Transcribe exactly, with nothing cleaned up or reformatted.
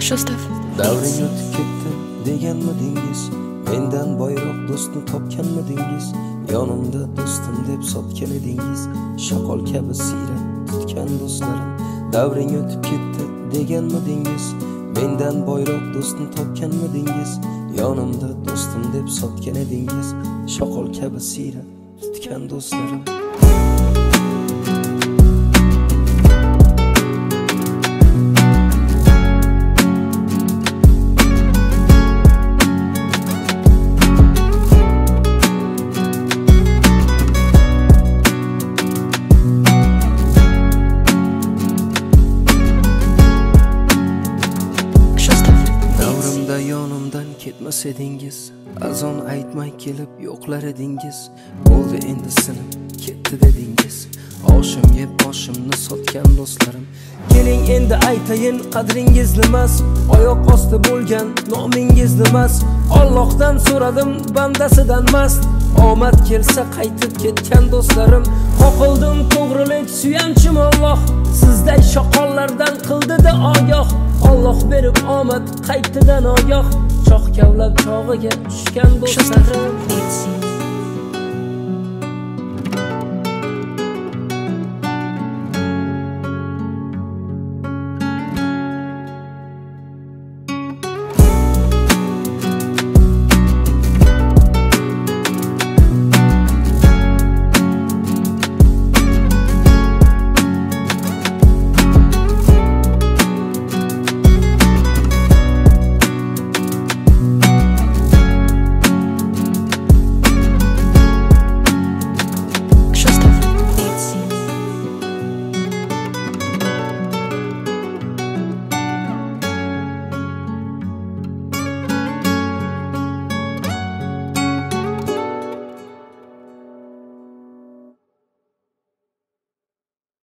Kshostov. Davring o'tib ketdi deganmidingiz, mendan boyroq do'stni topganmidingiz, yonimda do'stim deb sotgan edingiz, shoqol kabi siyra tutgan do'stlarim. Davring o'tib ketdi deganmidingiz, mendan boyroq do'stni topganmidingiz, yonimda do'stim deb sotgan edingiz, shoqol kabi siyra tutgan do'stlarim. Yonimdan ketmas edingiz, azon aytmay kelib yo'qlar edingiz, bo'ldi endi sinib ketdi dedingiz, oshim yeb boshimni sotgan do'stlarim. Keling endi aytayin qadringiz nimas, oyoq osti bo'lgan nomingiz nimas, Allohdan so'radim bandasidan mast, omad kelsa qaytib ketgan do'stlarim. Qoqildim to'g'rilik suyanchim Alloh, sizday shoqollardan qildida ogoh, Alloh berib omad qaytidan ogoh, choq kavlab chog'iga tushgan do'stlarim.